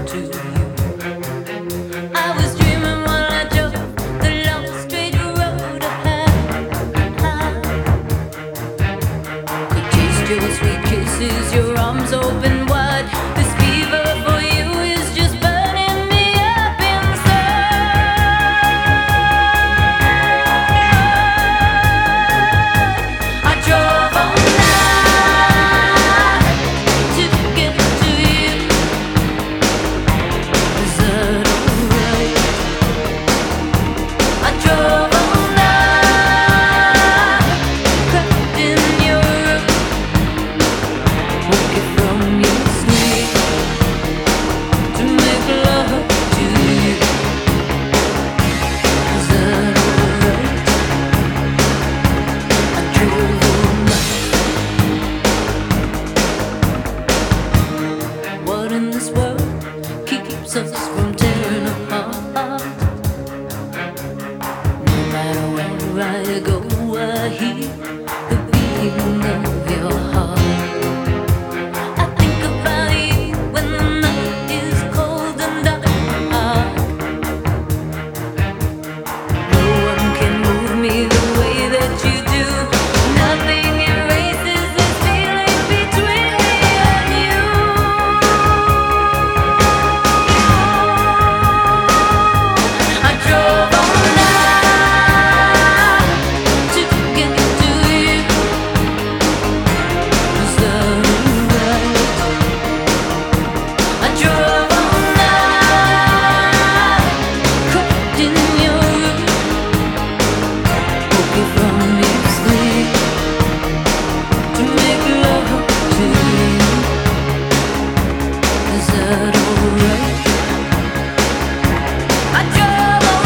to you. I was dreaming while I drove the long straight road ahead. Could taste your sweet kisses, your arms open wide. This fever for you is just burning me up inside. I drove all night to get to you. Is that alright? I drove all night, crept in your room, woke you from your sleep to make love to you. Is that alright? I drove all night. What in this world keeps us from tearing apart? No matter where I go, I hear the beating of your heart. I think about you when the night is cold and dark. No one can move me the way that you do. Nothing erases this feeling between me and you. I drove all night to get to you. Is that alright? I drove all night, crept in your room, woke you from your sleep to make love to you. Is that alright? I drove all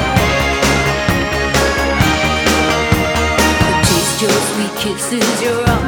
night. Taste your sweet kisses, your